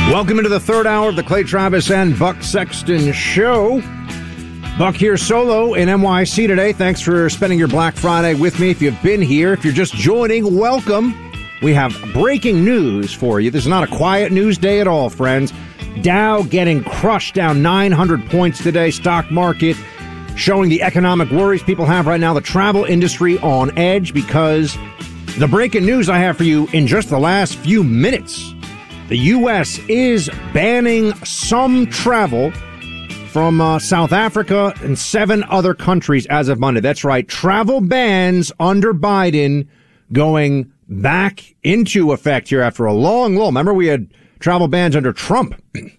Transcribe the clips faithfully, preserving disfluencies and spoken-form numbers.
Welcome into the third hour of the Clay Travis and Buck Sexton Show. Buck here solo in N Y C today. Thanks for spending your Black Friday with me. If you've been here, if you're just joining, welcome. We have breaking news for you. This is not a quiet news day at all, friends. Dow getting crushed, down nine hundred points today. Stock market showing the economic worries people have right now. The travel industry on edge because the breaking news I have for you in just the last few minutes. The U S is banning some travel from uh, South Africa and seven other countries as of Monday. That's right. Travel bans under Biden going back into effect here after a long lull. Remember, we had travel bans under Trump.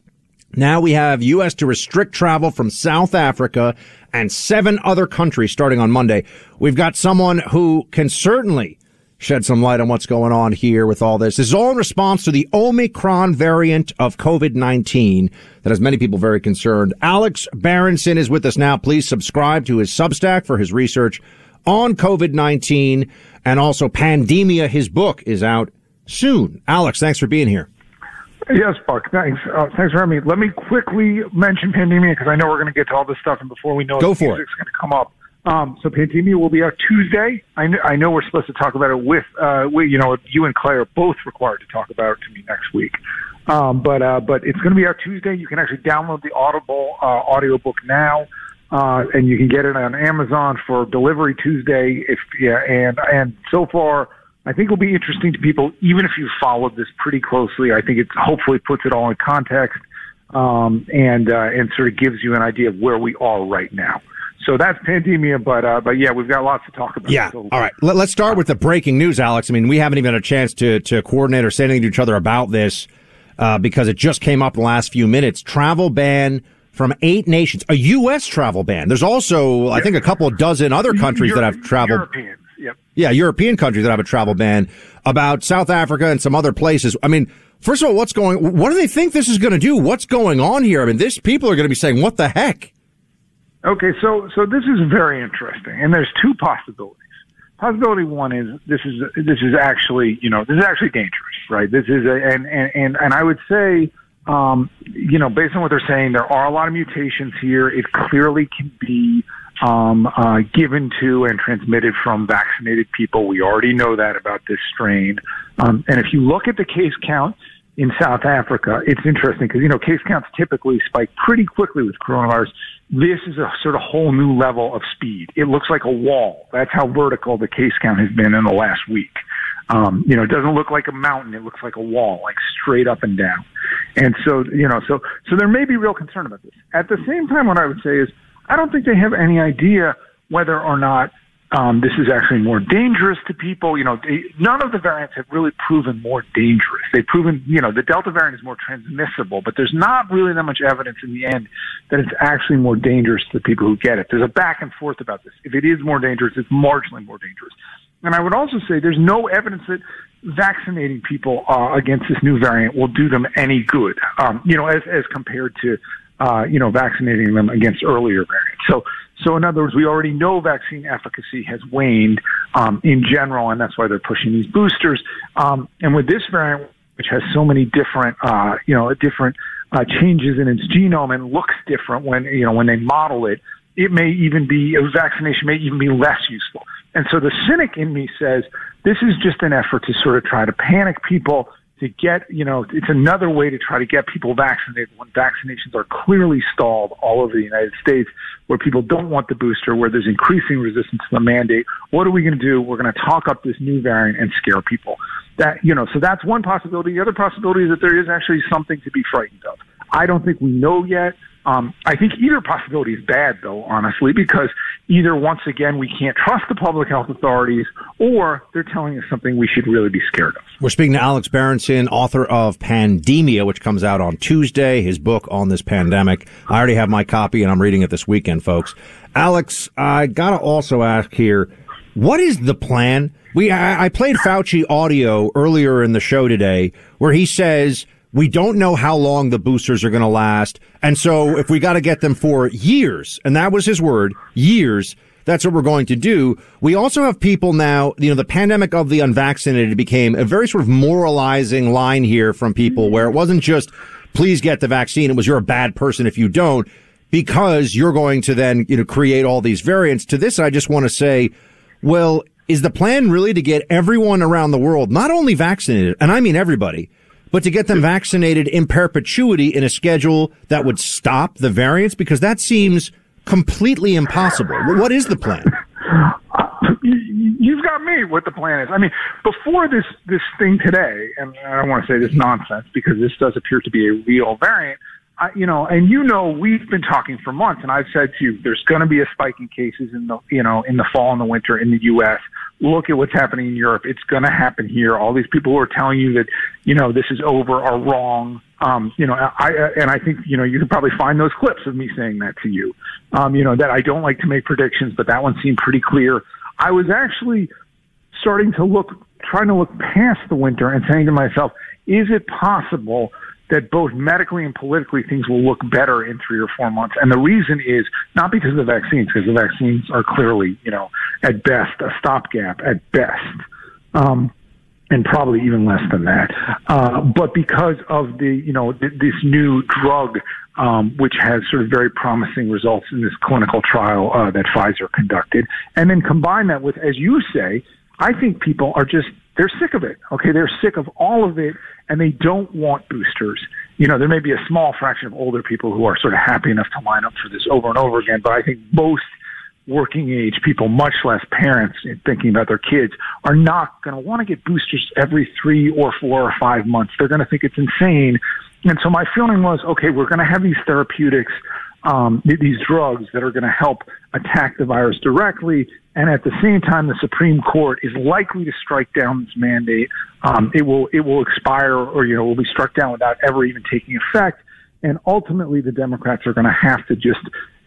Now we have U S to restrict travel from South Africa and seven other countries starting on Monday. We've got someone who can certainly shed some light on what's going on here with all this. This is all in response to the Omicron variant of COVID nineteen that has many people very concerned. Alex Berenson is with us now. Please subscribe to his Substack for his research on COVID nineteen, and also Pandemia. His book is out soon. Alex, thanks for being here. Yes, Buck. Thanks. Uh, thanks for having me. Let me quickly mention Pandemia because I know we're going to get to all this stuff, and before we know Go it, for music's going to come up. Um, so Pandemia will be out Tuesday. I know, I know we're supposed to talk about it with, uh, we, you know, you and Clay are both required to talk about it to me next week. Um, but, uh, but it's going to be out Tuesday. You can actually download the Audible, uh, audiobook now, uh, and you can get it on Amazon for delivery Tuesday. If, yeah, and, and so far, I think it'll be interesting to people, even if you've followed this pretty closely. I think it hopefully puts it all in context, um, and, uh, and sort of gives you an idea of where we are right now. So that's Pandemia, but uh, but yeah, we've got lots to talk about. Yeah. So, all right. Let, let's start with the breaking news, Alex. I mean, we haven't even had a chance to to coordinate or say anything to each other about this uh, because it just came up in the last few minutes. Travel ban from eight nations, a U S travel ban. There's also, yep. I think, a couple of dozen other countries Euro- that have traveled. Europeans, yep. Yeah, European countries that have a travel ban. About South Africa and some other places. I mean, first of all, what's going? What do they think this is going to do? What's going on here? I mean, this people are going to be saying, "What the heck?" Okay, so so this is very interesting, and there's two possibilities. Possibility one is this is this is actually you know this is actually dangerous, right? This is a, and and and and I would say um, you know based on what they're saying, there are a lot of mutations here. It clearly can be um, uh, given to and transmitted from vaccinated people. We already know that about this strain, um, and if you look at the case count in South Africa, it's interesting because, you know, case counts typically spike pretty quickly with coronavirus. This is a sort of whole new level of speed. It looks like a wall. That's how vertical the case count has been in the last week. Um, you know, it doesn't look like a mountain. It looks like a wall, like straight up and down. And so, you know, so, so there may be real concern about this. At the same time, what I would say is I don't think they have any idea whether or not Um, this is actually more dangerous to people. You know, they, none of the variants have really proven more dangerous. They've proven, you know, the Delta variant is more transmissible, but there's not really that much evidence in the end that it's actually more dangerous to the people who get it. There's a back and forth about this. If it is more dangerous, it's marginally more dangerous. And I would also say there's no evidence that vaccinating people uh, against this new variant will do them any good, um, you know, as, as compared to, uh, you know, vaccinating them against earlier variants. So, So in other words, we already know vaccine efficacy has waned um, in general, and that's why they're pushing these boosters. Um, and with this variant, which has so many different, uh, you know, different uh, changes in its genome and looks different when, you know, when they model it, it may even be, a vaccination may even be less useful. And so the cynic in me says this is just an effort to sort of try to panic people, to get, you know, it's another way to try to get people vaccinated when vaccinations are clearly stalled all over the United States, where people don't want the booster, where there's increasing resistance to the mandate. What are we going to do? We're going to talk up this new variant and scare people. That, you know, so that's one possibility. The other possibility is that there is actually something to be frightened of. I don't think we know yet. Um, I think either possibility is bad, though, honestly, because either, once again, we can't trust the public health authorities, or they're telling us something we should really be scared of. We're speaking to Alex Berenson, author of Pandemia, which comes out on Tuesday, his book on this pandemic. I already have my copy, and I'm reading it this weekend, folks. Alex, I got to also ask here, what is the plan? We I, I played Fauci audio earlier in the show today where he says, we don't know how long the boosters are going to last. And so if we got to get them for years, and that was his word, years, that's what we're going to do. We also have people now, you know, the pandemic of the unvaccinated became a very sort of moralizing line here from people where it wasn't just, please get the vaccine. It was, you're a bad person if you don't, because you're going to then, you know, create all these variants. To this, I just want to say, well, is the plan really to get everyone around the world not only vaccinated, and I mean everybody, but to get them vaccinated in perpetuity in a schedule that would stop the variants? Because that seems completely impossible. What is the plan? Uh, you've got me what the plan is. I mean, before this, this thing today, and I don't want to say this nonsense because this does appear to be a real variant, I, you know, and you know, we've been talking for months, and I've said to you, there's going to be a spike in cases in the, you know, in the fall and the winter in the U S. Look at what's happening in Europe. It's going to happen here. All these people who are telling you that, you know, this is over are wrong. Um, you know, I, and I think, you know, you can probably find those clips of me saying that to you. Um, you know, that I don't like to make predictions, but that one seemed pretty clear. I was actually starting to look, trying to look past the winter and saying to myself, is it possible that both medically and politically things will look better in three or four months? And the reason is not because of the vaccines, because the vaccines are clearly, you know, at best a stopgap at best, um, and probably even less than that. Uh, but because of the, you know, th- this new drug, um, which has sort of very promising results in this clinical trial uh, that Pfizer conducted, and then combine that with, as you say, I think people are just, they're sick of it. Okay, they're sick of all of it, and they don't want boosters. You know, there may be a small fraction of older people who are sort of happy enough to line up for this over and over again, but I think most working age people, much less parents thinking about their kids, are not going to want to get boosters every three or four or five months. They're going to think it's insane. And so my feeling was, okay, we're going to have these therapeutics, um, these drugs that are going to help attack the virus directly. And at the same time, the Supreme Court is likely to strike down this mandate. Um, it will it will expire, or you know, will be struck down without ever even taking effect. And ultimately, the Democrats are going to have to just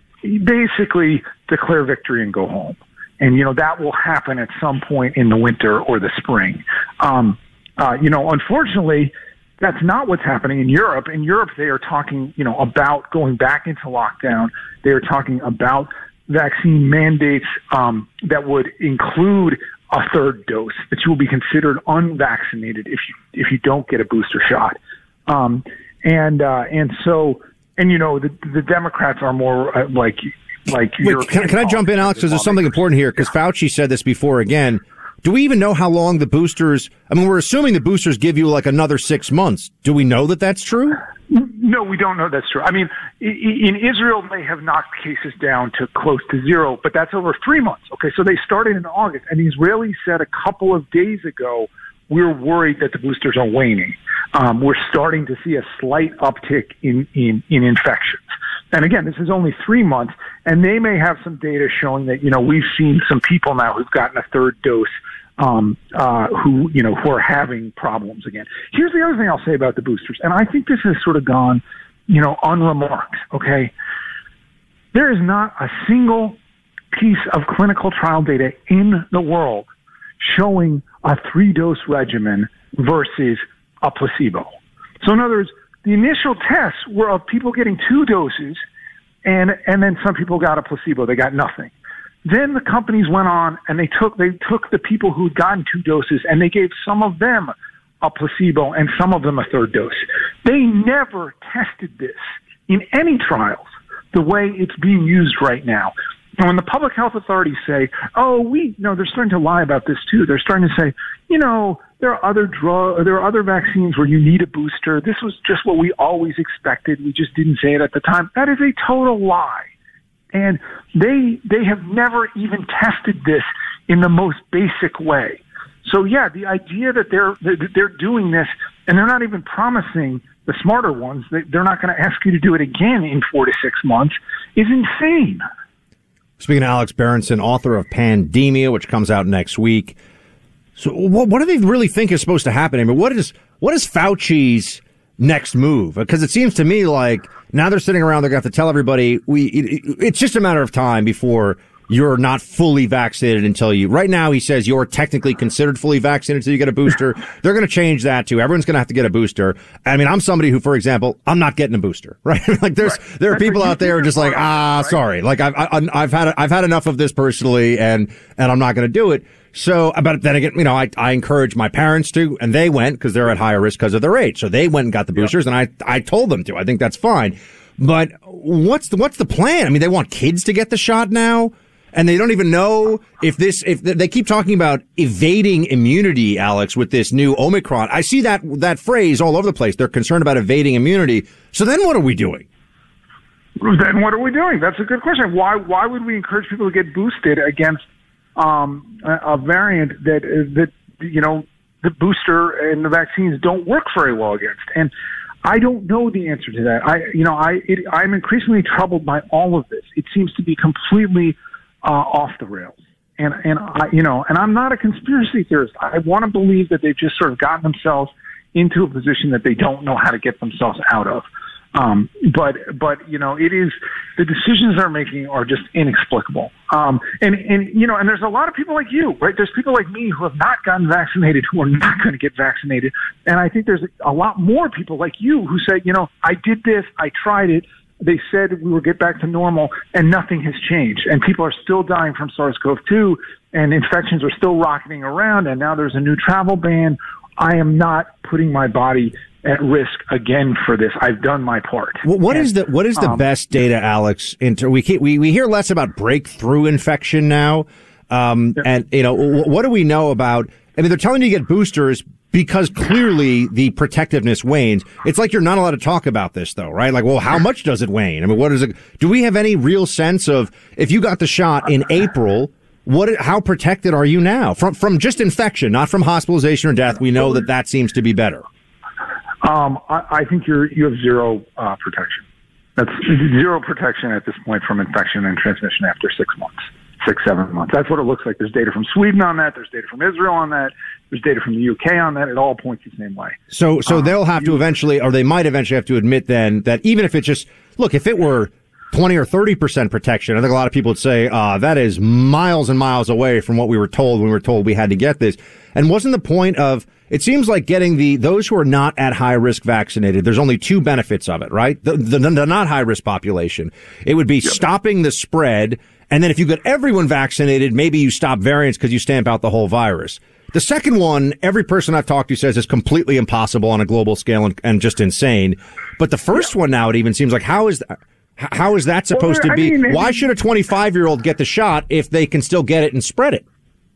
basically declare victory and go home. And you know that will happen at some point in the winter or the spring. Um, uh, you know, unfortunately, that's not what's happening in Europe. In Europe, they are talking, you know, about going back into lockdown. They are talking about vaccine mandates um, that would include a third dose, that you will be considered unvaccinated if you if you don't get a booster shot. Um, and uh, and so and you know the the Democrats are more uh, like like. Wait, can, can I jump in, Alex? Because there's something important here. Because yeah. Fauci said this before. Again, do we even know how long the boosters? I mean, we're assuming the boosters give you like another six months. Do we know that that's true? No, we don't know that's true. I mean, in Israel, they have knocked cases down to close to zero, but that's over three months. Okay, so they started in August, and the Israelis said a couple of days ago, we're worried that the boosters are waning. Um, we're starting to see a slight uptick in, in, in infections. And again, this is only three months, and they may have some data showing that, you know, we've seen some people now who've gotten a third dose Um, uh, who, you know, who are having problems again. Here's the other thing I'll say about the boosters, and I think this has sort of gone, you know, unremarked, okay? There is not a single piece of clinical trial data in the world showing a three-dose regimen versus a placebo. So in other words, the initial tests were of people getting two doses, and and then some people got a placebo. They got nothing. Then the companies went on and they took they took the people who'd gotten two doses and they gave some of them a placebo and some of them a third dose. They never tested this in any trials the way it's being used right now. And when the public health authorities say, oh, we, no, they're starting to lie about this too. They're starting to say, you know, there are other drug, there are other vaccines where you need a booster. This was just what we always expected. We just didn't say it at the time. That is a total lie. And they they have never even tested this in the most basic way. So yeah, the idea that they're that they're doing this and they're not even promising the smarter ones that they're not going to ask you to do it again in four to six months is insane. Speaking of Alex Berenson, author of Pandemia, which comes out next week. So what, what do they really think is supposed to happen? I mean, what is what is Fauci's next move? Because it seems to me like now they're sitting around, they're going to have to tell everybody we it, it's just a matter of time before you're not fully vaccinated until you, right now he says you're technically considered fully vaccinated until you get a booster. They're going to change that too. Everyone's going to have to get a booster. I mean, I'm somebody who, for example, I'm not getting a booster, right? Like there's, right. there are That's people out there who are just like, ah, right? sorry. Like I've, I, I've had, I've had enough of this personally and, and I'm not going to do it. So, but then again, you know, I, I encourage my parents to, and they went because they're at higher risk because of their age. So they went and got the boosters yep. and I, I told them to. I think that's fine. But what's the, what's the plan? I mean, they want kids to get the shot now. And they don't even know if this, if they keep talking about evading immunity, Alex, with this new Omicron. I see that, that phrase all over the place. They're concerned about evading immunity. So then what are we doing? Then what are we doing? That's a good question. Why, why would we encourage people to get boosted against, um, a, a variant that, that, you know, the booster and the vaccines don't work very well against? And I don't know the answer to that. I, you know, I, it, I'm increasingly troubled by all of this. It seems to be completely Uh, off the rails. And, and I, you know, and I'm not a conspiracy theorist. I want to believe that they've just sort of gotten themselves into a position that they don't know how to get themselves out of. Um, but, but, you know, it is, the decisions they're making are just inexplicable. Um, and, and, you know, and there's a lot of people like you, right? There's people like me who have not gotten vaccinated, who are not going to get vaccinated. And I think there's a lot more people like you who say, you know, I did this, I tried it. They said we will get back to normal, and nothing has changed. And people are still dying from SARS-C o V two, and infections are still rocketing around, and now there's a new travel ban. I am not putting my body at risk again for this. I've done my part. Well, what and, is the what is the um, best data, Alex? Into we we we hear less about breakthrough infection now, um, yeah. and you know what do we know about? I mean, they're telling you to get boosters because clearly the protectiveness wanes. It's like you're not allowed to talk about this, though, right? Like, well, how much does it wane? I mean, what is it? Do we have any real sense of if you got the shot in April, what? How protected are you now from from just infection, not from hospitalization or death? We know that that seems to be better. Um, I, I think you're you have zero uh, protection. That's zero protection at this point from infection and transmission after six months. Six, seven months. That's what it looks like. There's data from Sweden on that. There's data from Israel on that. There's data from the U K on that. It all points the same way. So, so um, they'll have to eventually, or they might eventually have to admit then that even if it's just, look, if it were twenty or thirty percent protection, I think a lot of people would say, uh, that is miles and miles away from what we were told when we were told we had to get this. And wasn't the point of, it seems like getting the, those who are not at high risk vaccinated, there's only two benefits of it, right? The, the, the not high risk population. It would be yep. stopping the spread. And then if you get everyone vaccinated, maybe you stop variants because you stamp out the whole virus. The second one, every person I've talked to says is completely impossible on a global scale and, and just insane. But the first yeah. one now, it even seems like, how is that, how is that supposed well, to be? I mean, why should a twenty-five-year-old get the shot if they can still get it and spread it?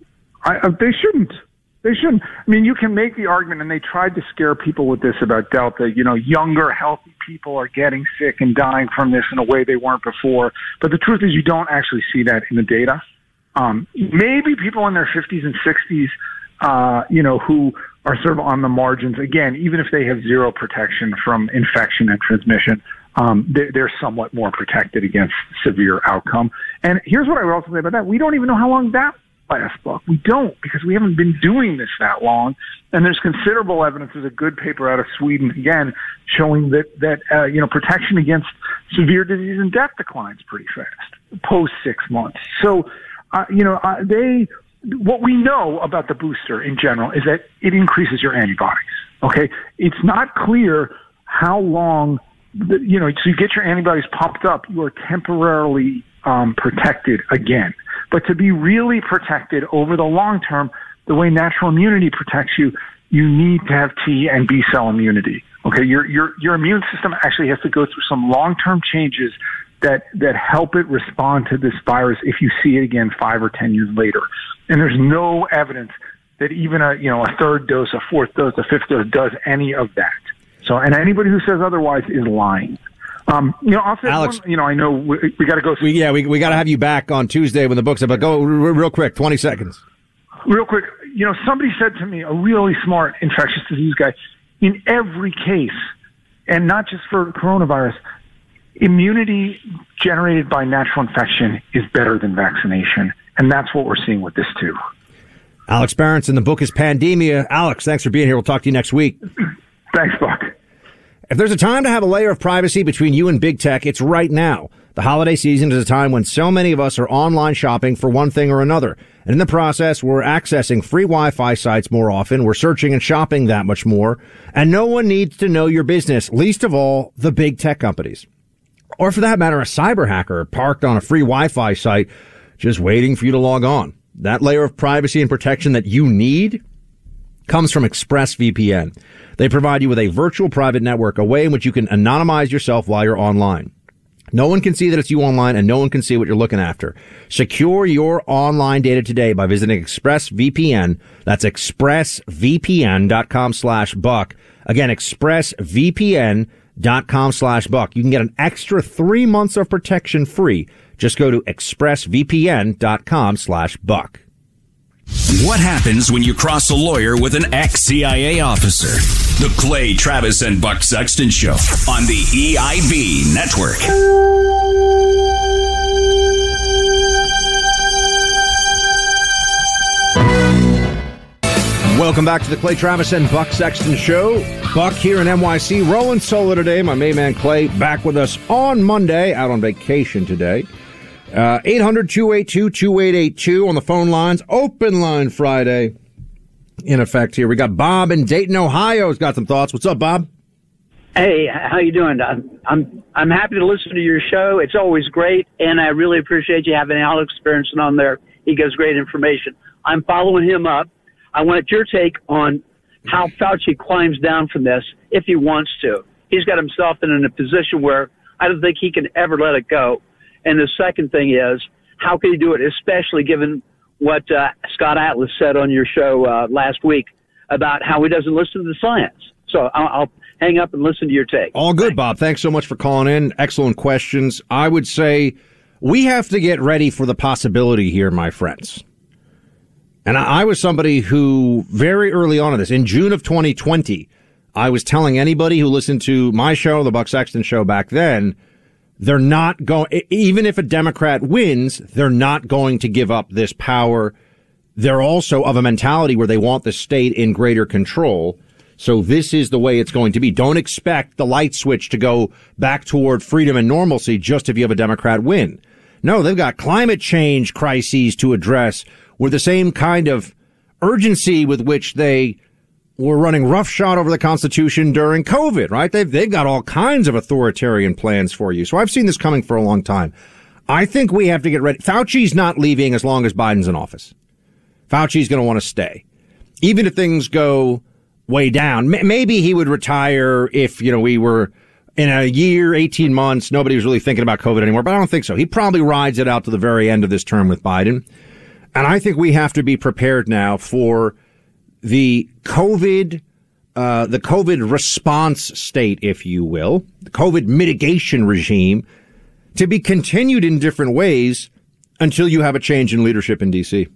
I, uh, they shouldn't. They shouldn't. I mean, you can make the argument, and they tried to scare people with this about Delta. You know, younger, healthy people are getting sick and dying from this in a way they weren't before. But the truth is you don't actually see that in the data. Um, maybe people in their fifties and sixties, uh, you know, who are sort of on the margins, again, even if they have zero protection from infection and transmission, um, they're, they're somewhat more protected against severe outcome. And here's what I would also say about that. We don't even know how long that last book. We don't, because we haven't been doing this that long. And there's considerable evidence. There's a good paper out of Sweden, again, showing that, that uh, you know, protection against severe disease and death declines pretty fast post six months. So, uh, you know, uh, they, what we know about the booster in general is that it increases your antibodies. Okay. It's not clear how long, the, you know, so you get your antibodies popped up, you are temporarily um, protected again. But to be really protected over the long term, the way natural immunity protects you, you need to have T and B cell immunity. Okay, your your your immune system actually has to go through some long term changes that that help it respond to this virus if you see it again five or ten years later. And there's no evidence that even a you know a third dose, a fourth dose, a fifth dose does any of that. So, and anybody who says otherwise is lying. Um, you know, I'll say, Alex, one, you know, I know we, we got to go. We, yeah, we we got to have you back on Tuesday when the book's up. But go r- real quick, twenty seconds. Real quick, you know, somebody said to me, a really smart infectious disease guy, in every case, and not just for coronavirus, immunity generated by natural infection is better than vaccination, and that's what we're seeing with this too. Alex Berenson, the book is Pandemia. Alex, thanks for being here. We'll talk to you next week. Thanks, Buck. If there's a time to have a layer of privacy between you and big tech, it's right now. The holiday season is a time when so many of us are online shopping for one thing or another. And in the process, we're accessing free Wi-Fi sites more often. We're searching and shopping that much more. And no one needs to know your business, least of all, the big tech companies. Or for that matter, a cyber hacker parked on a free Wi-Fi site just waiting for you to log on. That layer of privacy and protection that you need comes from ExpressVPN. They provide you with a virtual private network, a way in which you can anonymize yourself while you're online. No one can see that it's you online, and no one can see what you're looking after. Secure your online data today by visiting ExpressVPN. That's expressvpn.com slash buck. Again, expressvpn.com slash buck. You can get an extra three months of protection free. Just go to expressvpn.com slash buck. What happens when you cross a lawyer with an ex-C I A officer? The Clay Travis and Buck Sexton Show on the E I B Network. Welcome back to the Clay Travis and Buck Sexton Show. Buck here in N Y C, rolling solo today. My main man Clay back with us on Monday, out on vacation today. Uh, eight hundred, two eight two, two eight eight two on the phone lines. Open line Friday in effect here. We got Bob in Dayton, Ohio. Has got some thoughts. What's up, Bob? Hey, how you doing? I'm I'm I'm happy to listen to your show. It's always great, and I really appreciate you having Alex Berenson on there. He gives great information. I'm following him up. I wanted your take on how Fauci climbs down from this if he wants to. He's got himself in a position where I don't think he can ever let it go. And the second thing is, how can he do it, especially given what uh, Scott Atlas said on your show uh, last week about how he doesn't listen to the science. So I'll, I'll hang up and listen to your take. All good, Bob. Thanks so much for calling in. Excellent questions. I would say we have to get ready for the possibility here, my friends. And I, I was somebody who very early on in this, in June of twenty twenty, I was telling anybody who listened to my show, the Buck Sexton Show back then, they're not going, even if a Democrat wins, they're not going to give up this power. They're also of a mentality where they want the state in greater control. So this is the way it's going to be. Don't expect the light switch to go back toward freedom and normalcy just if you have a Democrat win. No, they've got climate change crises to address with the same kind of urgency with which they were running roughshod over the Constitution during COVID, right? They've, they've got all kinds of authoritarian plans for you. So I've seen this coming for a long time. I think we have to get ready. Fauci's not leaving as long as Biden's in office. Fauci's going to want to stay. Even if things go way down, maybe he would retire if, you know, we were in a year, eighteen months, nobody was really thinking about COVID anymore, but I don't think so. He probably rides it out to the very end of this term with Biden. And I think we have to be prepared now for the COVID, uh, the COVID response state, if you will, the COVID mitigation regime to be continued in different ways until you have a change in leadership in D C.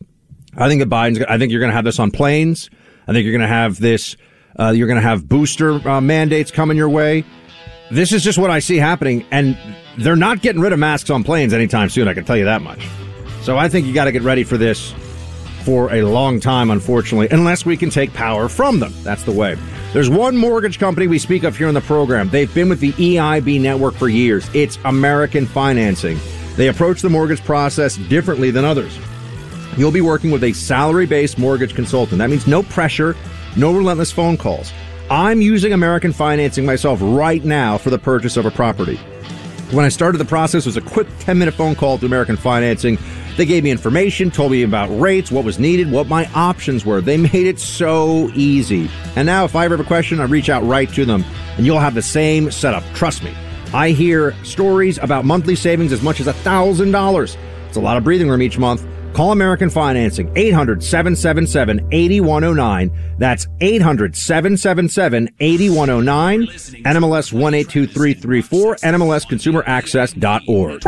I think that Biden's, I think you're going to have this on planes. I think you're going to have this, uh, you're going to have booster uh, mandates coming your way. This is just what I see happening. And they're not getting rid of masks on planes anytime soon. I can tell you that much. So I think you got to get ready for this for a long time, unfortunately, unless we can take power from them. That's the way. There's one mortgage company we speak of here in the program. They've been with the E I B network for years. It's American Financing. They approach the mortgage process differently than others. You'll be working with a salary-based mortgage consultant. That means no pressure, no relentless phone calls. I'm using American Financing myself right now for the purchase of a property. When I started the process, it was a quick ten-minute phone call to American Financing. They gave me information, told me about rates, what was needed, what my options were. They made it so easy. And now if I ever have a question, I reach out right to them, and you'll have the same setup. Trust me. I hear stories about monthly savings as much as one thousand dollars. It's a lot of breathing room each month. Call American Financing, eight hundred, seven seven seven, eight one zero nine. That's eight hundred, seven seven seven, eight one zero nine. N M L S one eight two three three four, N M L S consumer access dot org.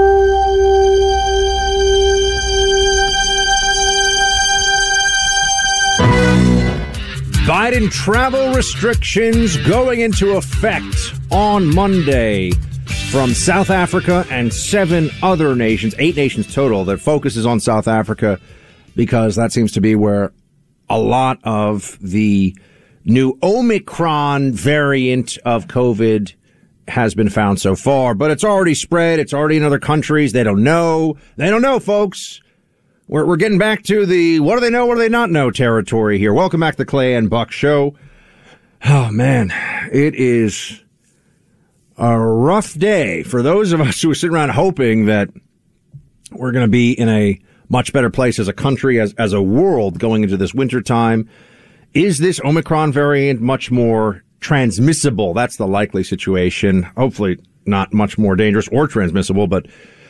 Biden travel restrictions going into effect on Monday from South Africa and seven other nations, eight nations total. That focuses on South Africa because that seems to be where a lot of the new Omicron variant of COVID has been found so far, but it's already spread. It's already in other countries. They don't know. They don't know, folks. We're, we're getting back to the what do they know, what do they not know territory here. Welcome back to the Clay and Buck Show. Oh, man, it is a rough day for those of us who are sitting around hoping that we're going to be in a much better place as a country, as, as a world going into this winter time. Is this Omicron variant much more transmissible? That's the likely situation. Hopefully not much more dangerous or transmissible, but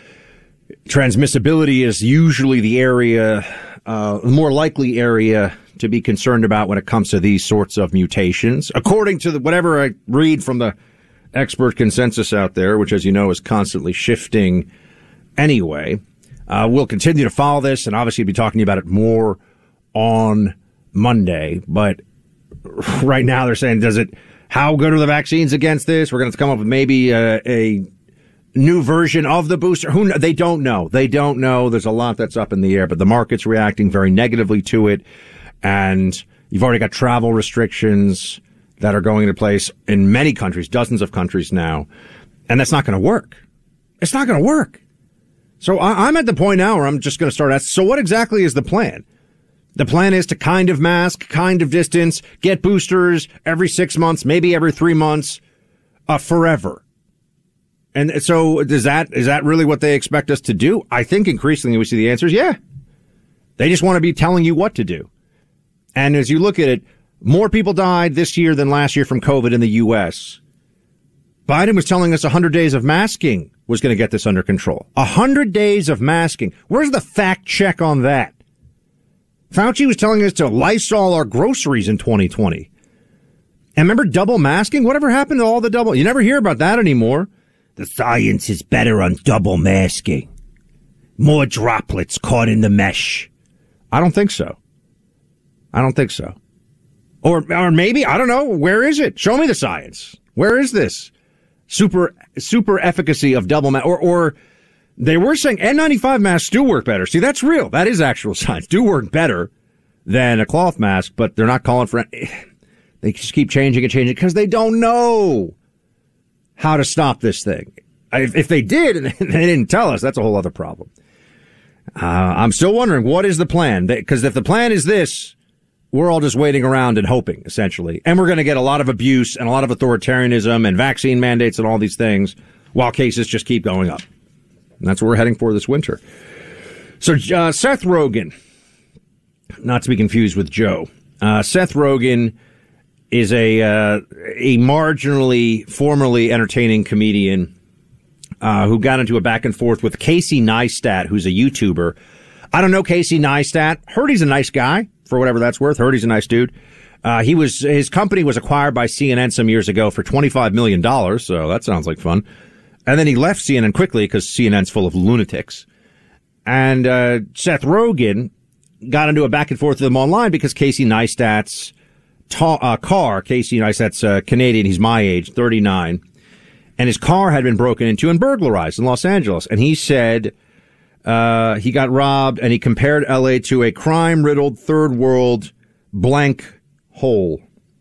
transmissibility is usually the area, uh, the more likely area to be concerned about when it comes to these sorts of mutations. According to the, whatever I read from the expert consensus out there, which, as you know, is constantly shifting anyway. Uh, we'll continue to follow this and obviously be talking about it more on Monday. But right now they're saying, does it, how good are the vaccines against this? We're going to come up with maybe a, a new version of the booster. Who They don't know. They don't know. There's a lot that's up in the air, but the market's reacting very negatively to it. And you've already got travel restrictions that are going into place in many countries, dozens of countries now. And that's not going to work. It's not going to work. So I, I'm at the point now where I'm just going to start asking, so what exactly is the plan? The plan is to kind of mask, kind of distance, get boosters every six months, maybe every three months, uh, forever. And so does that, is that really what they expect us to do? I think increasingly we see the answer is yeah. They just want to be telling you what to do. And as you look at it, more people died this year than last year from COVID in the U S. Biden was telling us one hundred days of masking was going to get this under control. one hundred days of masking. Where's the fact check on that? Fauci was telling us to Lysol our groceries in twenty twenty. And remember double masking? Whatever happened to all the double? You never hear about that anymore. The science is better on double masking. More droplets caught in the mesh. I don't think so. I don't think so. Or, or maybe, I don't know. Where is it? Show me the science. Where is this super, super efficacy of double mask? Or, or they were saying N ninety-five masks do work better. See, that's real. That is actual science. Do work better than a cloth mask, but they're not calling for it. They just keep changing and changing because they don't know how to stop this thing. If, if they did and they didn't tell us, that's a whole other problem. Uh, I'm still wondering, what is the plan? Because if the plan is this, we're all just waiting around and hoping, essentially. And we're going to get a lot of abuse and a lot of authoritarianism and vaccine mandates and all these things while cases just keep going up. And that's what we're heading for this winter. So uh, Seth Rogen, not to be confused with Joe, uh, Seth Rogen is a uh, a marginally, formerly entertaining comedian uh, who got into a back and forth with Casey Neistat, who's a YouTuber. I don't know Casey Neistat. Heard he's a nice guy, for whatever that's worth. Heard he's a nice dude. Uh, he was his company was acquired by C N N some years ago for twenty-five million dollars, so that sounds like fun. And then he left C N N quickly because C N N's full of lunatics. And uh, Seth Rogen got into a back and forth with him online because Casey Neistat's ta- uh, car, Casey Neistat's uh, Canadian, he's my age, thirty-nine, and his car had been broken into and burglarized in Los Angeles. And he said uh, he got robbed, and he compared L A to a crime-riddled third world blank hole.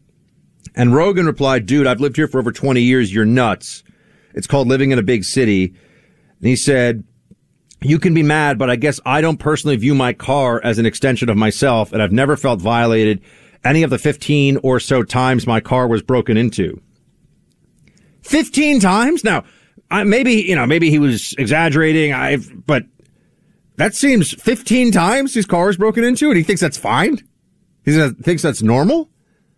And Rogen replied, dude, I've lived here for over twenty years. You're nuts. It's called living in a big city. And he said, you can be mad, but I guess I don't personally view my car as an extension of myself, and I've never felt violated any of the fifteen or so times my car was broken into. fifteen times? Now, I, maybe, you know, maybe he was exaggerating, I've, but that seems fifteen times his car was broken into, and he thinks that's fine? He thinks that's normal?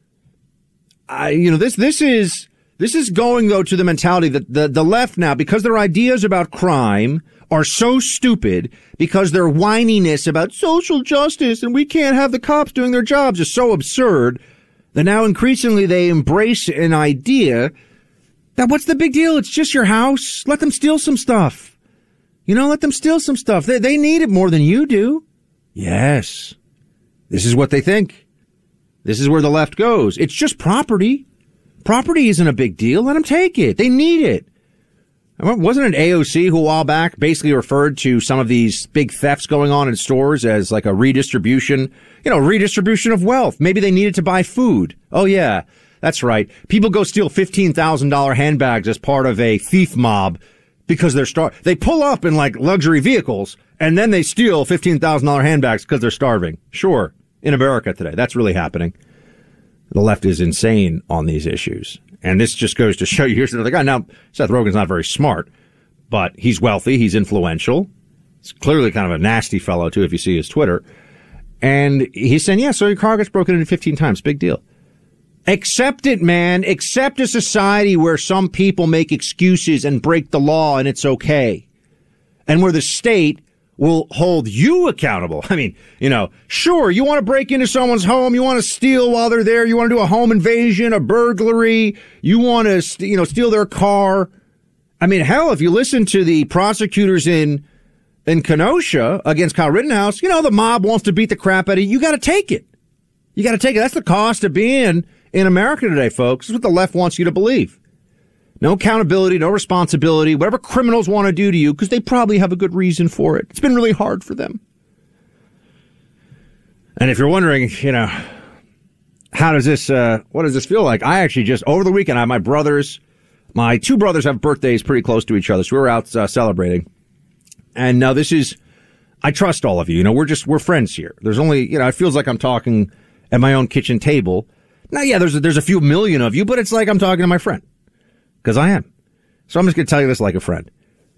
I, you know, this, this is... This is going, though, to the mentality that the, the left now, because their ideas about crime are so stupid, because their whininess about social justice and we can't have the cops doing their jobs is so absurd, that now increasingly they embrace an idea that what's the big deal? It's just your house. Let them steal some stuff. You know, let them steal some stuff. They, they need it more than you do. Yes. This is what they think. This is where the left goes. It's just property. Property isn't a big deal. Let them take it. They need it. Wasn't it A O C who a while back basically referred to some of these big thefts going on in stores as like a redistribution, you know, redistribution of wealth? Maybe they needed to buy food. Oh, yeah. That's right. People go steal fifteen thousand dollars handbags as part of a thief mob because they're star. They pull up in like luxury vehicles and then they steal fifteen thousand dollars handbags because they're starving. Sure. In America today. That's really happening. The left is insane on these issues. And this just goes to show you, here's another guy. Now, Seth Rogen's not very smart, but he's wealthy. He's influential. He's clearly kind of a nasty fellow, too, if you see his Twitter. And he's saying, yeah, so your car gets broken into fifteen times. Big deal. Accept it, man. Accept a society where some people make excuses and break the law and it's okay. And where the state will hold you accountable. I mean, you know, sure, you want to break into someone's home, you want to steal while they're there, you want to do a home invasion, a burglary, you want to, you know, steal their car. I mean, hell, if you listen to the prosecutors in in Kenosha against Kyle Rittenhouse, you know, the mob wants to beat the crap out of you. You got to take it. You got to take it. That's the cost of being in America today, folks. This is what the left wants you to believe. No accountability, no responsibility, whatever criminals want to do to you, because they probably have a good reason for it. It's been really hard for them. And if you're wondering, you know, how does this, uh, what does this feel like? I actually just, over the weekend, I have my brothers, my two brothers have birthdays pretty close to each other, so we were out uh, celebrating. And now this is, I trust all of you. You know, we're just, we're friends here. There's only, you know, it feels like I'm talking at my own kitchen table. Now, yeah, there's a, there's a few million of you, but it's like I'm talking to my friend. Because I am. So I'm just going to tell you this like a friend.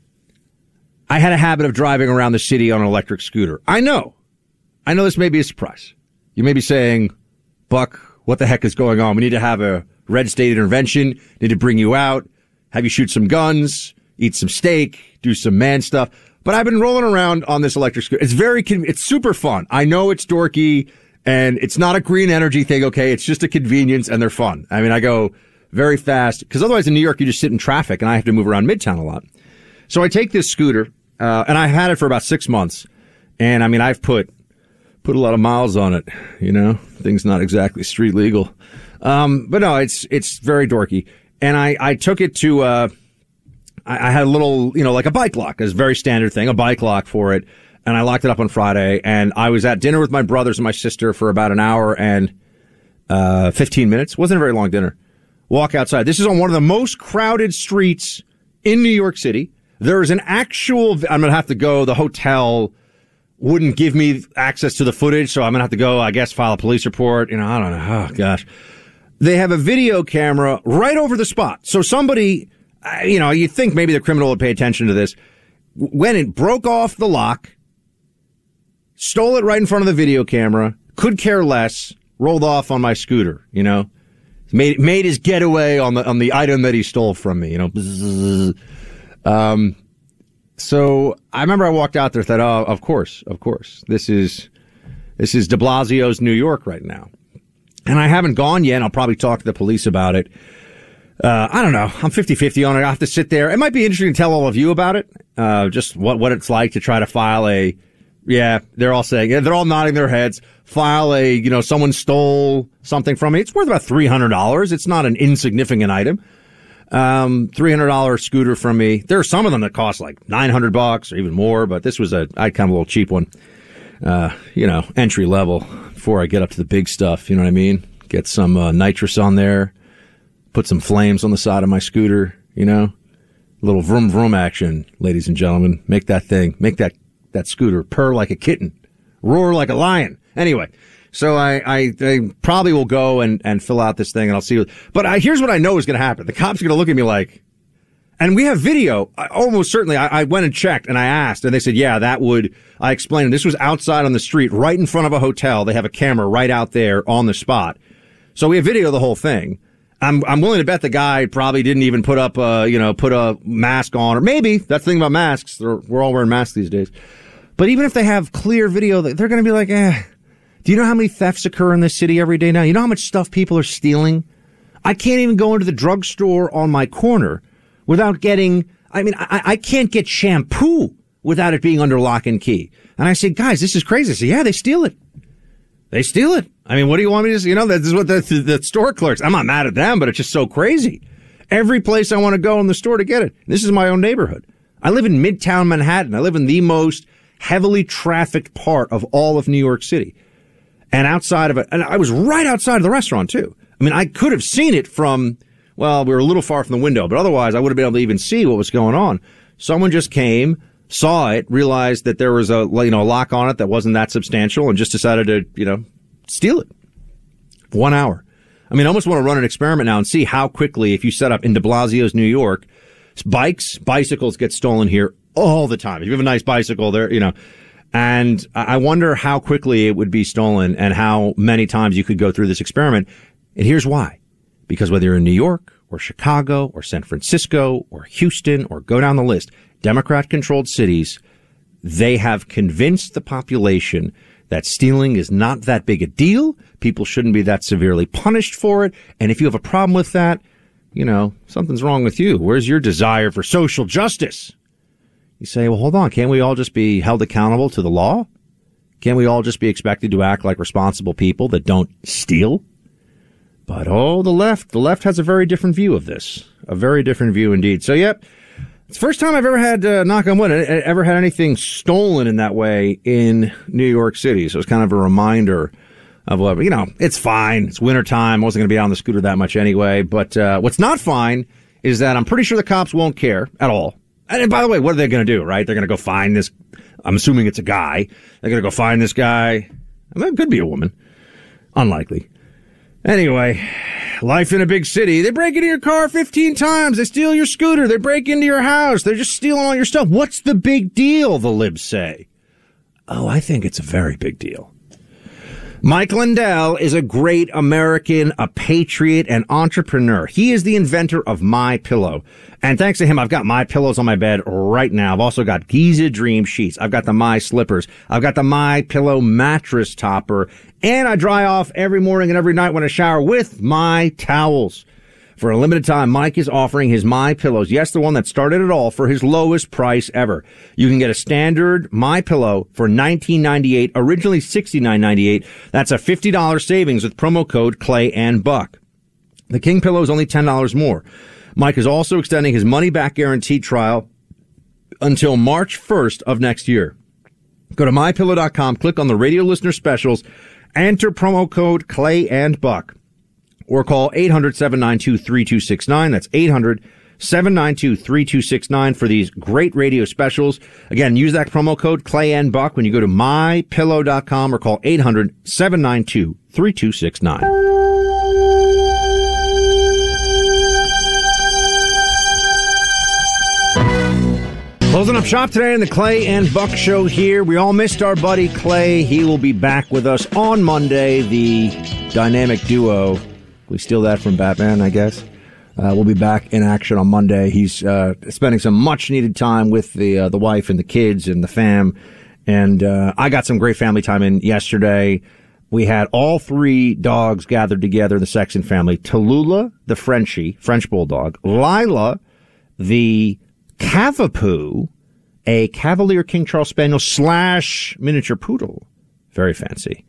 I had a habit of driving around the city on an electric scooter. I know. I know this may be a surprise. You may be saying, Buck, what the heck is going on? We need to have a red state intervention, need to bring you out, have you shoot some guns, eat some steak, do some man stuff. But I've been rolling around on this electric scooter. It's very, it's super fun. I know it's dorky and it's not a green energy thing, okay? It's just a convenience and they're fun. I mean, I go very fast, because otherwise in New York, you just sit in traffic, and I have to move around Midtown a lot. So I take this scooter, uh, and I've had it for about six months, and I mean, I've put put a lot of miles on it, you know? Things not exactly street legal. Um, but no, it's it's very dorky. And I, I took it to, uh, I, I had a little, you know, like a bike lock, it's a very standard thing, a bike lock for it, and I locked it up on Friday, and I was at dinner with my brothers and my sister for about an hour and uh, fifteen minutes. Wasn't a very long dinner. Walk outside. This is on one of the most crowded streets in New York City. There is an actual, I'm going to have to go, the hotel wouldn't give me access to the footage, so I'm going to have to go, I guess, file a police report. You know, I don't know. Oh, gosh. They have a video camera right over the spot. So somebody, you know, you'd think maybe the criminal would pay attention to this. When it broke off the lock, stole it right in front of the video camera, could care less, rolled off on my scooter, you know. Made made his getaway on the on the item that he stole from me, you know. Um, so I remember I walked out there, thought, oh, of course, of course, this is this is De Blasio's New York right now, and I haven't gone yet. I'll probably talk to the police about it. Uh, I don't know. I'm fifty-fifty on it. I have to sit there. It might be interesting to tell all of you about it. Uh, just what what it's like to try to file a. Yeah, they're all saying, they're all nodding their heads. File a, you know, someone stole something from me. It's worth about three hundred dollars. It's not an insignificant item. Um, three hundred dollars scooter from me. There are some of them that cost like nine hundred bucks or even more, but this was a, I kind of a little cheap one. Uh, you know, entry level before I get up to the big stuff. You know what I mean? Get some, uh, nitrous on there. Put some flames on the side of my scooter, you know? A little vroom vroom action, ladies and gentlemen. Make that thing, make that that scooter purr like a kitten, roar like a lion. Anyway, so I, I, I probably will go and, and fill out this thing and I'll see. What, but I, here's what I know is going to happen. The cops are going to look at me like, and we have video. I, almost certainly, I, I went and checked and I asked and they said, yeah, that would, I explained this was outside on the street, right in front of a hotel. They have a camera right out there on the spot. So we have video of the whole thing. I'm, I'm willing to bet the guy probably didn't even put up a, you know, put a mask on, or maybe that's the thing about masks. They're, we're all wearing masks these days. But even if they have clear video, they're going to be like, eh, do you know how many thefts occur in this city every day now? You know how much stuff people are stealing? I can't even go into the drugstore on my corner without getting, I mean, I, I can't get shampoo without it being under lock and key. And I say, guys, this is crazy. I say, yeah, they steal it. They steal it. I mean, what do you want me to say? You know, this is what the, the, the store clerks, I'm not mad at them, but it's just so crazy. Every place I want to go in the store to get it. This is my own neighborhood. I live in Midtown Manhattan. I live in the most heavily trafficked part of all of New York City. And outside of it, and I was right outside of the restaurant too. I mean, I could have seen it from, well, we were a little far from the window, but otherwise I would have been able to even see what was going on. Someone just came, saw it, realized that there was a, you know, a lock on it that wasn't that substantial, and just decided to, you know, steal it. One hour. I mean, I almost want to run an experiment now and see how quickly, if you set up in de Blasio's New York, bikes, bicycles get stolen here all the time. If you have a nice bicycle there, you know, and I wonder how quickly it would be stolen and how many times you could go through this experiment. And here's why. Because whether you're in New York or Chicago or San Francisco or Houston or go down the list, Democrat-controlled cities, they have convinced the population that stealing is not that big a deal. People shouldn't be that severely punished for it. And if you have a problem with that, you know, something's wrong with you. Where's your desire for social justice? You say, well, hold on. Can't we all just be held accountable to the law? Can't we all just be expected to act like responsible people that don't steal? But, oh, the left, the left has a very different view of this. A very different view indeed. So, yep. It's the first time I've ever had, uh, knock on wood, ever had anything stolen in that way in New York City. So it's kind of a reminder of what, you know, it's fine. It's wintertime. I wasn't going to be on the scooter that much anyway. But uh, what's not fine is that I'm pretty sure the cops won't care at all. And by the way, what are they going to do, right? They're going to go find this. I'm assuming it's a guy. They're going to go find this guy. I mean, it could be a woman. Unlikely. Anyway, life in a big city. They break into your car fifteen times. They steal your scooter. They break into your house. They're just stealing all your stuff. What's the big deal, the libs say? Oh, I think it's a very big deal. Mike Lindell is a great American, a patriot, and entrepreneur. He is the inventor of MyPillow. And thanks to him, I've got My Pillows on my bed right now. I've also got Giza Dream Sheets. I've got the My Slippers. I've got the MyPillow mattress topper. And I dry off every morning and every night when I shower with My Towels. For a limited time, Mike is offering his My Pillows. Yes, the one that started it all, for his lowest price ever. You can get a standard My Pillow for nineteen ninety-eight dollars, originally sixty-nine ninety-eight. That's a fifty dollars savings with promo code Clay and Buck. The King Pillow is only ten dollars more. Mike is also extending his money-back guarantee trial until March first of next year. Go to my pillow dot com, click on the radio listener specials, enter promo code Clay and Buck. Or call eight hundred, seven nine two, three two six nine. That's eight hundred, seven nine two, three two six nine for these great radio specials. Again, use that promo code Clay and Buck when you go to my pillow dot com or call eight hundred, seven nine two, three two six nine. Closing up shop today in the Clay and Buck Show here. We all missed our buddy Clay. He will be back with us on Monday, the dynamic duo. We steal that from Batman, I guess. Uh, we'll be back in action on Monday. He's uh, spending some much-needed time with the uh, the wife and the kids and the fam. And uh, I got some great family time in yesterday. We had all three dogs gathered together, the Sexton family. Tallulah, the Frenchie, French Bulldog. Lila, the Cavapoo, a Cavalier King Charles Spaniel slash miniature poodle. Very fancy.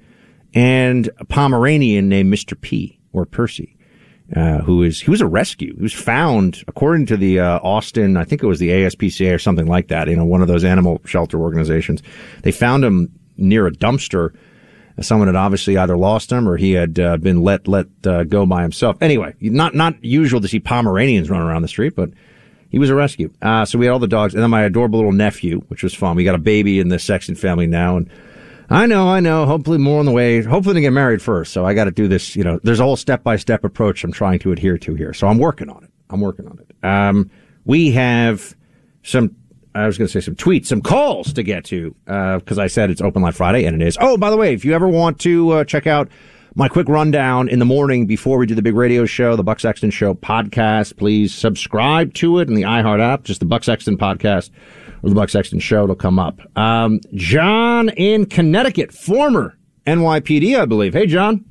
And a Pomeranian named Mister P. or Percy, uh, who is, he was a rescue. He was found, according to the, uh, Austin, I think it was the A S P C A or something like that, you know, one of those animal shelter organizations. They found him near a dumpster. Someone had obviously either lost him or he had, uh, been let, let, uh, go by himself. Anyway, not, not usual to see Pomeranians running around the street, but he was a rescue. Uh, so we had all the dogs and then my adorable little nephew, which was fun. We got a baby in the Sexton family now, and I know, I know. Hopefully more on the way. Hopefully to get married first. So I got to do this, you know, there's a whole step-by-step approach I'm trying to adhere to here. So I'm working on it. I'm working on it. Um, we have some, I was going to say some tweets, some calls to get to, uh, because I said it's Open Line Friday, and it is. Oh, by the way, if you ever want to uh, check out my quick rundown in the morning before we do the big radio show, the Buck Sexton Show podcast, please subscribe to it in the iHeart app, just the Buck Sexton podcast. Or the Buck Sexton Show, it'll come up. Um, John in Connecticut, former N Y P D, I believe. Hey, John.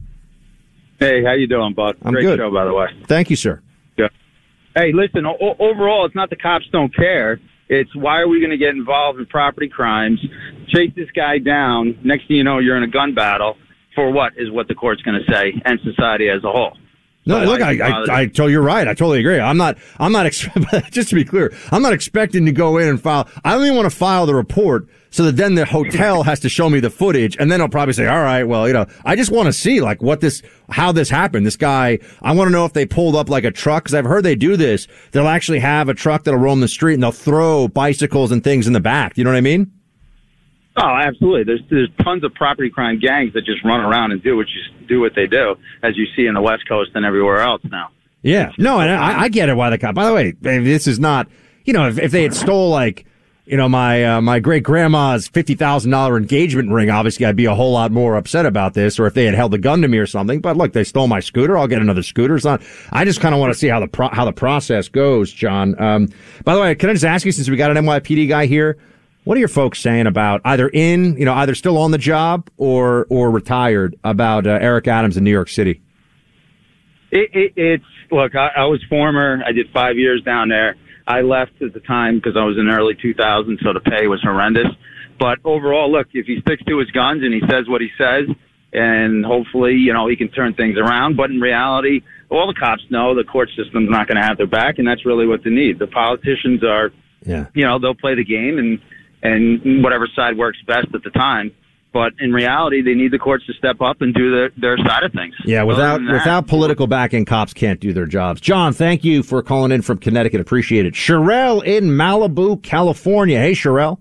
Hey, how you doing, bud? I'm Great good. show, by the way. Thank you, sir. Yeah. Hey, listen, o- overall, it's not the cops don't care. It's why are we going to get involved in property crimes, chase this guy down, next thing you know, you're in a gun battle, for what is what the court's going to say, and society as a whole. No, look, I, I, I totally, you're right. I totally agree. I'm not, I'm not, ex- just to be clear, I'm not expecting to go in and file. I only want to file the report so that then the hotel has to show me the footage, and then I'll probably say, all right, well, you know, I just want to see like what this, how this happened. This guy, I want to know if they pulled up like a truck, because I've heard they do this. They'll actually have a truck that'll roam the street and they'll throw bicycles and things in the back. You know what I mean? Oh, absolutely. There's there's tons of property crime gangs that just run around and do what you do what they do, as you see in the West Coast and everywhere else now. Yeah, no, and I, I get it. Why the cop? By the way, this is not, you know, if, if they had stole like, you know, my uh, my great grandma's fifty thousand dollar engagement ring, obviously I'd be a whole lot more upset about this. Or if they had held a gun to me or something. But look, they stole my scooter. I'll get another scooter. It's not. I just kind of want to see how the pro- how the process goes, John. Um, by the way, can I just ask you, since we got an N Y P D guy here, what are your folks saying about either in, you know, either still on the job or or retired about uh, Eric Adams in New York City? It, it, it's look, I, I was former. I did five years down there. I left at the time because I was in early two thousand, so the pay was horrendous. But overall, look, if he sticks to his guns and he says what he says, and hopefully, you know, he can turn things around. But in reality, all the cops know the court system's not going to have their back, and that's really what they need. The politicians are, yeah. you know, they'll play the game and. and whatever side works best at the time. But in reality, they need the courts to step up and do their, their side of things. Yeah, without that, without political backing, cops can't do their jobs. John, thank you for calling in from Connecticut. Appreciate it. Sherelle in Malibu, California. Hey, Sherelle.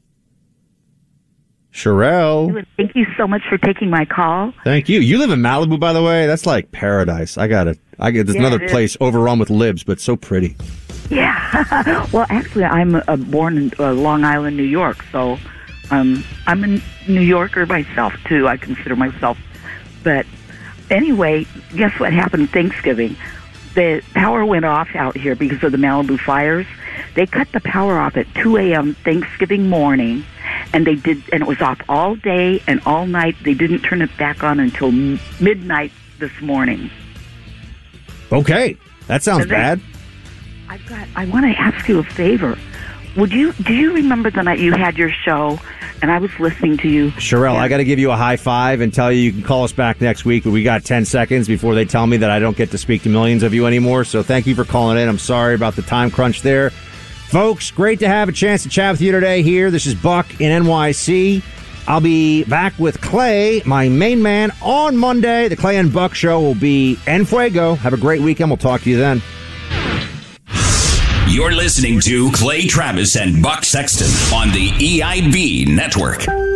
Sherelle. Thank you so much for taking my call. Thank you. You live in Malibu, by the way. That's like paradise. I got it. I get there's yeah, another place overrun with libs, but so pretty. Yeah. Well, actually, I'm uh, born in uh, Long Island, New York, so um, I'm a New Yorker myself, too. I consider myself. But anyway, guess what happened Thanksgiving? The power went off out here because of the Malibu fires. They cut the power off at two a.m. Thanksgiving morning, and they did, and it was off all day and all night. They didn't turn it back on until m- midnight this morning. Okay, that sounds bad. I've got. I want to ask you a favor. Would you? Do you remember the night you had your show, and I was listening to you? Sherelle, I got to give you a high five and tell you you can call us back next week, but we got ten seconds before they tell me that I don't get to speak to millions of you anymore. So thank you for calling in. I'm sorry about the time crunch there. Folks, great to have a chance to chat with you today here. This is Buck in N Y C. I'll be back with Clay, my main man, on Monday. The Clay and Buck Show will be en fuego. Have a great weekend. We'll talk to you then. You're listening to Clay Travis and Buck Sexton on the E I B Network.